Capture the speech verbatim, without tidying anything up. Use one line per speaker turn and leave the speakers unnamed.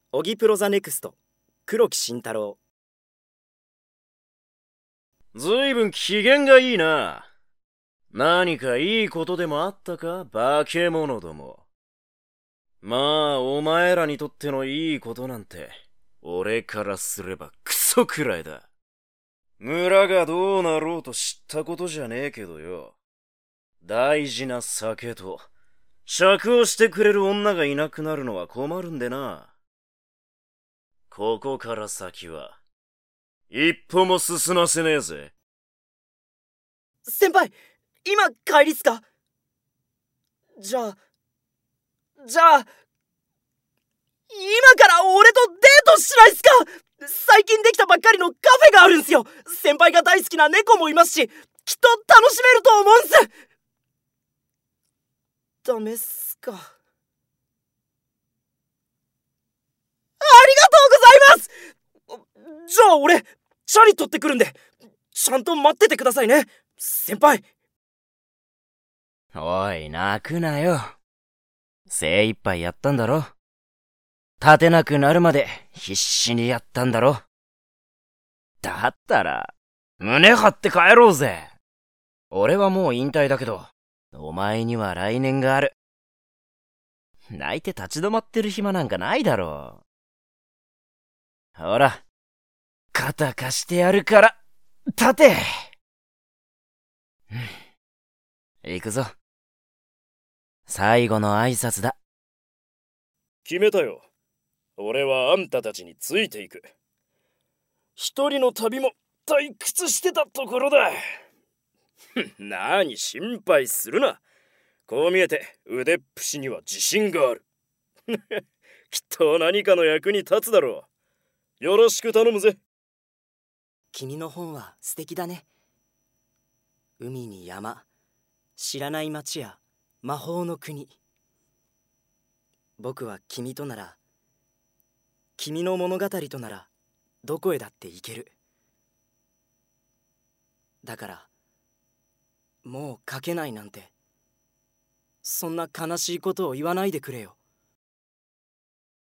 オギプロザネクスト黒木慎太郎。
ずいぶん機嫌がいいな。何かいいことでもあったか、化け物ども。まあお前らにとってのいいことなんて俺からすればクソくらいだ。村がどうなろうと知ったことじゃねえけどよ。大事な酒と酌をしてくれる女がいなくなるのは困るんでな。ここから先は一歩も進ませねえぜ。
先輩、今帰りっすか？じゃあじゃあ今から俺とデートしないっすか？最近できたばっかりのカフェがあるんすよ。先輩が大好きな猫もいますし、きっと楽しめると思うんす。ダメっすか？ありがとうございます。じゃあ俺チャリ取ってくるんでちゃんと待っててくださいね、先輩。
おい、泣くなよ。精一杯やったんだろ。立てなくなるまで必死にやったんだろ。だったら胸張って帰ろうぜ。俺はもう引退だけど、お前には来年がある。泣いて立ち止まってる暇なんかないだろう。ほら、肩貸してやるから、立て。行くぞ。最後の挨拶だ。
決めたよ。俺はあんたたちについていく。一人の旅も退屈してたところだ。なに心配するな。こう見えて腕っぷしには自信がある。きっと何かの役に立つだろう。よろしく頼むぜ。君の本は素敵だね。海に山、知らない街や魔法の国。僕は君となら、君の物語とならどこへだって行ける。だからもう書けないなんて、そんな悲しいことを言わないでくれよ。